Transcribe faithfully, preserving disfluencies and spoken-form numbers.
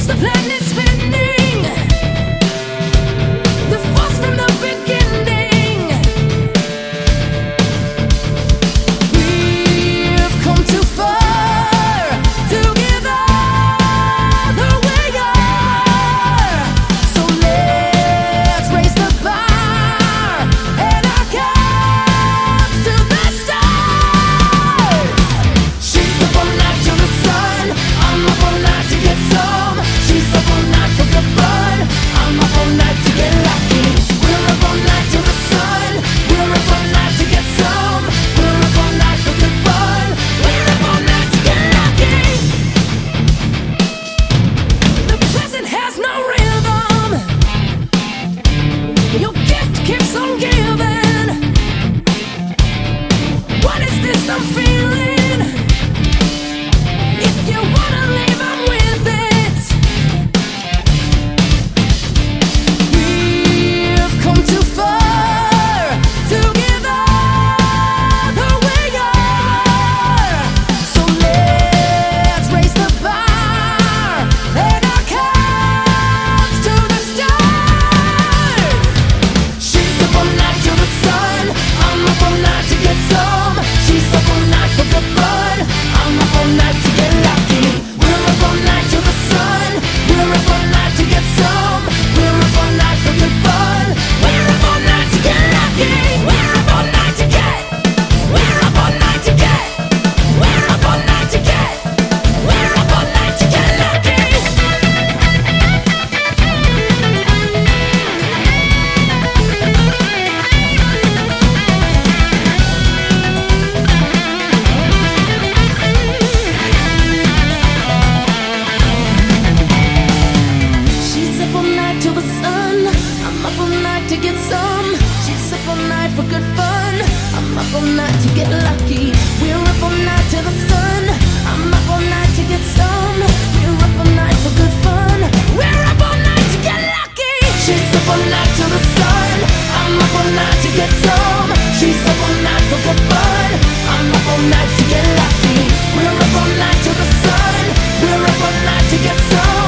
the planet spinning. The force from the beginning. We've come too far together the way we are. So let's raise the bar and our cups to the stars. She's up all night to the sun. I'm up all night to get some. She's up all night for good fun. I'm up all night to get lucky. We're up all night to the sun. We're up all night to get some. We're up all night for good fun. We're up all night to get lucky. The present has no rhythm. Your gift keeps on giving. What is this I'm feeling? If you wanna leave, I'm with it. We've come too far together the way we are. So let's raise the bar and our cups to the stars. She's up all night to the sun. I'm up all night to get some. She's up all night for good fun. I'm up all night to get lucky. We're up all night to the sun. We're up all night to get some. We're up all night for good fun. We're up all night to get lucky. We're up all night to get. We're up all night to get. We're up all night to get. We're up all night to get lucky. She's up all night till the sun. I'm up all night to get some. She's up all night for good fun. I'm up all night to get lucky. We're up all night till the sun. I'm up all night to get some. We're up all night for good fun. We're up all night to get lucky. She's up all night till the sun. I'm up all night to get some. She's up all night for good fun. I'm up all night to get lucky. We're up all night till the sun. We're up all night to get some.